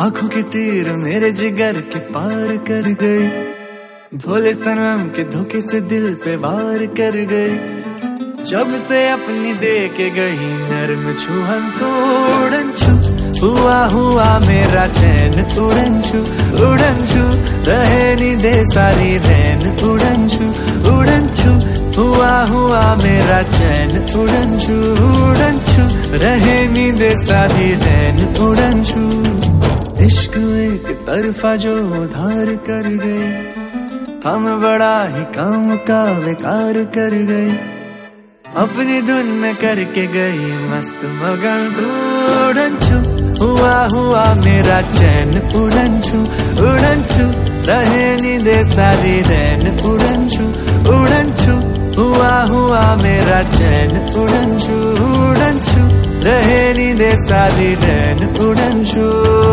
आंखों के तीर मेरे जिगर के पार कर गए, भोले सनम के धोखे से दिल पे वार कर गए। जब से अपनी दे के गई नर्म छुहन तो उड़न छू, हुआ मेरा चैन उड़न छू रहे नी दे सारी रैन उड़न छू, हुआ मेरा चैन उड़न छू रहे नी दे सारी रैन उड़न छू। इश्क एक तरफा जो उधार कर गए, हम बड़ा ही काम का बेकार कर गए। अपनी धुन में करके गई मस्त मगन तू उड़न छू, हुआ मेरा चैन उड़न छू रहे नी दे सारी रैन उड़न छू, हुआ मेरा चैन उड़न छू रहे नी दे सारी रैन उड़न छू।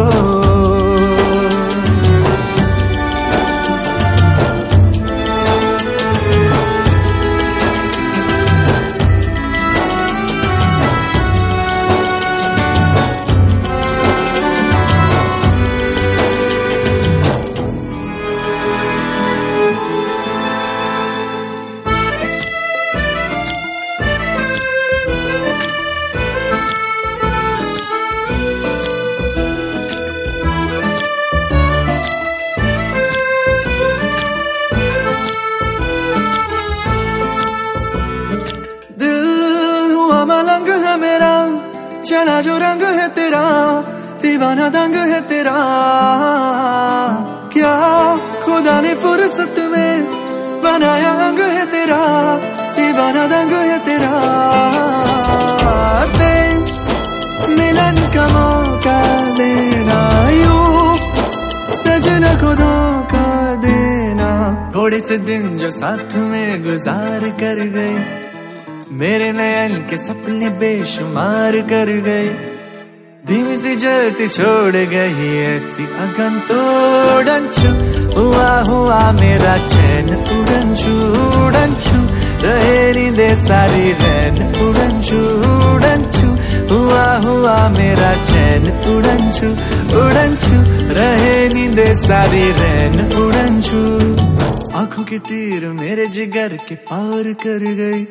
मलंग है मेरा, चढ़ा जो रंग है तेरा, दीवाना दंग है तेरा। क्या खुदा ने फुर्सत में बनाया अंग है तेरा, दीवाना दंग है तेरा। दे मिलन का मौका देना, यूं सजना को धोखा देना। थोड़े से दिन जो साथ में गुजार कर गए, मेरे नयन के सपने बेशुमार कर गए। धीमी सी जलती छोड़ गई ऐसी अगन तो उड़न छू, हुआ मेरा चैन उड़न छू रहे नी दे सारी रैन उड़न छू, हुआ मेरा चैन उड़न छू रहे नी दे सारी रैन उड़न छू। आंखों के तीर मेरे जिगर के पार कर गई।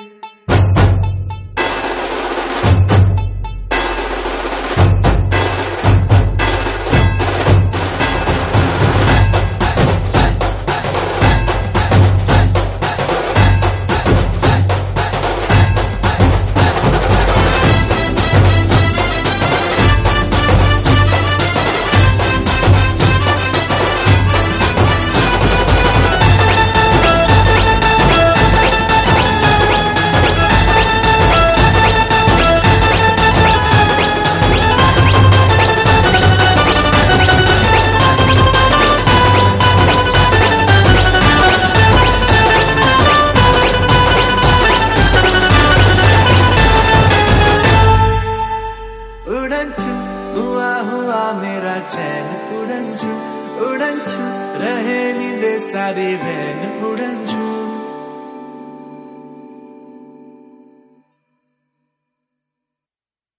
हुआ मेरा चैन उड़न छू रहे नी दे सारी रैन उड़न छू।